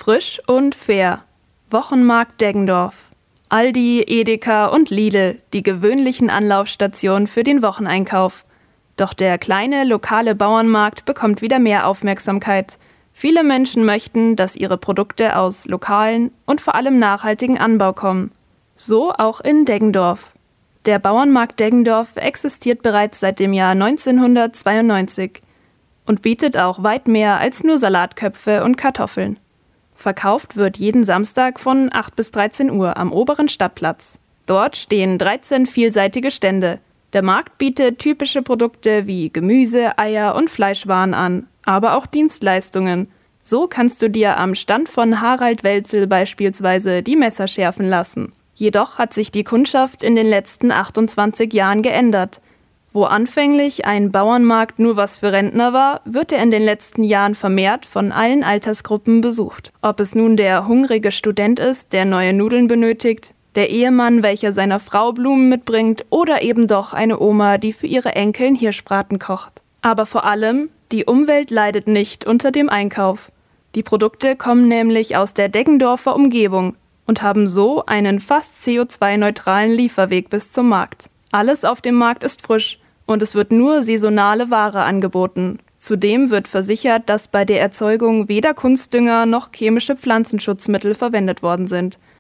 Frisch und fair. Wochenmarkt Deggendorf. Aldi, Edeka und Lidl, die gewöhnlichen Anlaufstationen für den Wocheneinkauf. Doch der kleine, lokale Bauernmarkt bekommt wieder mehr Aufmerksamkeit. Viele Menschen möchten, dass ihre Produkte aus lokalen und vor allem nachhaltigen Anbau kommen. So auch in Deggendorf. Der Bauernmarkt Deggendorf existiert bereits seit dem Jahr 1992 und bietet auch weit mehr als nur Salatköpfe und Kartoffeln. Verkauft wird jeden Samstag von 8 bis 13 Uhr am oberen Stadtplatz. Dort stehen 13 vielseitige Stände. Der Markt bietet typische Produkte wie Gemüse, Eier und Fleischwaren an, aber auch Dienstleistungen. So kannst du dir am Stand von Harald Welzel beispielsweise die Messer schärfen lassen. Jedoch hat sich die Kundschaft in den letzten 28 Jahren geändert. Wo anfänglich ein Bauernmarkt nur was für Rentner war, wird er in den letzten Jahren vermehrt von allen Altersgruppen besucht. Ob es nun der hungrige Student ist, der neue Nudeln benötigt, der Ehemann, welcher seiner Frau Blumen mitbringt, oder eben doch eine Oma, die für ihre Enkeln Hirschbraten kocht. Aber vor allem, die Umwelt leidet nicht unter dem Einkauf. Die Produkte kommen nämlich aus der Deggendorfer Umgebung und haben so einen fast CO2-neutralen Lieferweg bis zum Markt. Alles auf dem Markt ist frisch und es wird nur saisonale Ware angeboten. Zudem wird versichert, dass bei der Erzeugung weder Kunstdünger noch chemische Pflanzenschutzmittel verwendet worden sind.